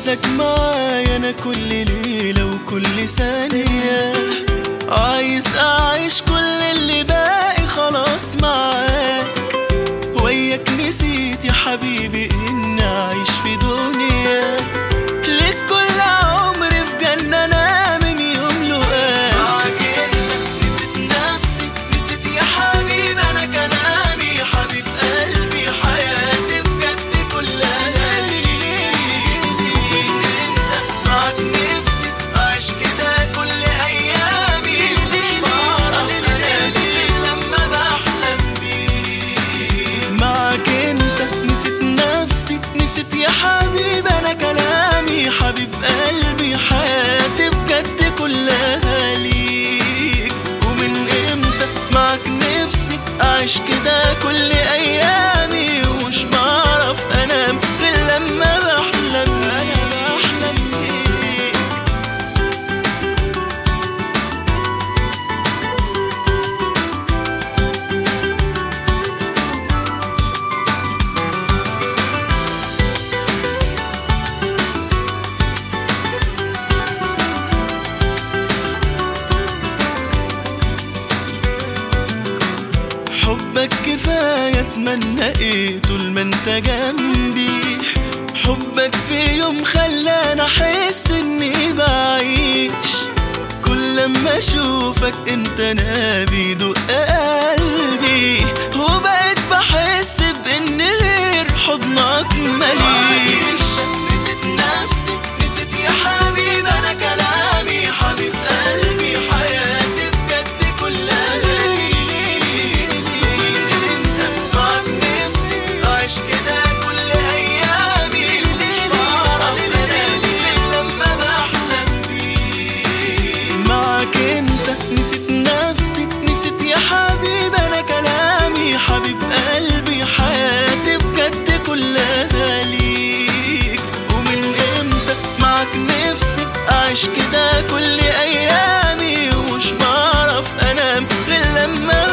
عايزك معايا انا كل ليلة وكل ثانية، عايز اعيش كل اللي باقي خلاص معاك، وياك نسيت يا حبيبي اني اعيش في دنيا ليك كل عمري في جنة انا من يوم لقاك. معاك انت نسيت نفسي، نسيت يا حبيبي انا كلامي، حبيب قلبي حياتي بجد كلها ليك. انت معاك نفسي اعيش كده كل ايامي، مش بعرف انام لما بحلم بيك. معاك انت نسيت نفسي، نسيت يا حبيبي انا كلامي، حبيب قلبي حياتي بجد كلها ليك. ومن امتى معاك نفسي اعيش كده كل ايامي، ومش بعرف انام غير لما بحلم بيك. حبك كفاية اتمنى ايه طول ما انت جنبي، حبك في يوم خلاني احس اني بعيش، كل لما اشوفك انت انا بيدق قلبي، وبقيت بحس بان غير حضنك ماليش. نسيت نفسي، نسيت يا حبيبي انا كلامي، حبيب قلبي حياتي بجد كلها ليك. انت معاك نفسي اعيش كده كل ايامي، مش بعرف انام لما بحلم بيك. معاك انت نسيت نفسي، نسيت يا حبيبي انا كلامي، حبيب قلبي حياتي بجد كلها ليك. ومن امتى معاك نفسي اعيش كده كل ايامي، ومش بعرف انام غير لما